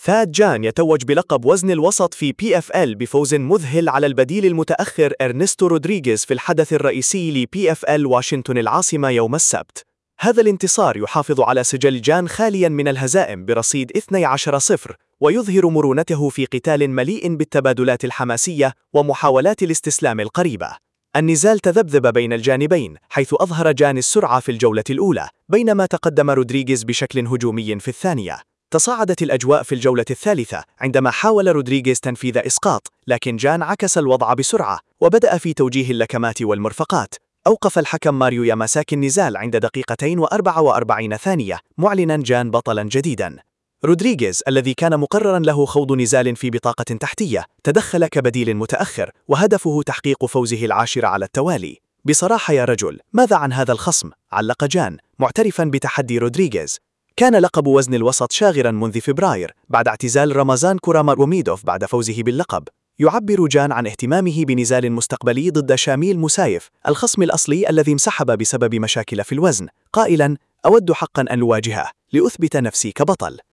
ثاد جان يتوج بلقب وزن الوسط في PFL بفوز مذهل على البديل المتأخر إرنستو رودريغيز في الحدث الرئيسي لPFL واشنطن العاصمة يوم السبت. هذا الانتصار يحافظ على سجل جان خاليا من الهزائم برصيد 12-0، ويظهر مرونته في قتال مليء بالتبادلات الحماسية ومحاولات الاستسلام القريبة. النزال تذبذب بين الجانبين، حيث أظهر جان السرعة في الجولة الأولى، بينما تقدم رودريغيز بشكل هجومي في الثانية. تصاعدت الأجواء في الجولة الثالثة عندما حاول رودريغيز تنفيذ إسقاط، لكن جان عكس الوضع بسرعة وبدأ في توجيه اللكمات والمرفقات. أوقف الحكم ماريو ياماساكي النزال عند 2:44 ثانية، معلنا جان بطلا جديدا. رودريغيز الذي كان مقررا له خوض نزال في بطاقة تحتية تدخل كبديل متأخر، وهدفه تحقيق فوزه العاشر على التوالي. بصراحة يا رجل، ماذا عن هذا الخصم؟ علق جان معترفا بتحدي رودريغيز. كان لقب وزن الوسط شاغرا منذ فبراير بعد اعتزال رمضان كوراماغوميدوف بعد فوزه باللقب. يعبر جان عن اهتمامه بنزال مستقبلي ضد شاميل موسايف، الخصم الأصلي الذي انسحب بسبب مشاكل في الوزن، قائلا: أود حقا أن أواجهه لأثبت نفسي كبطل.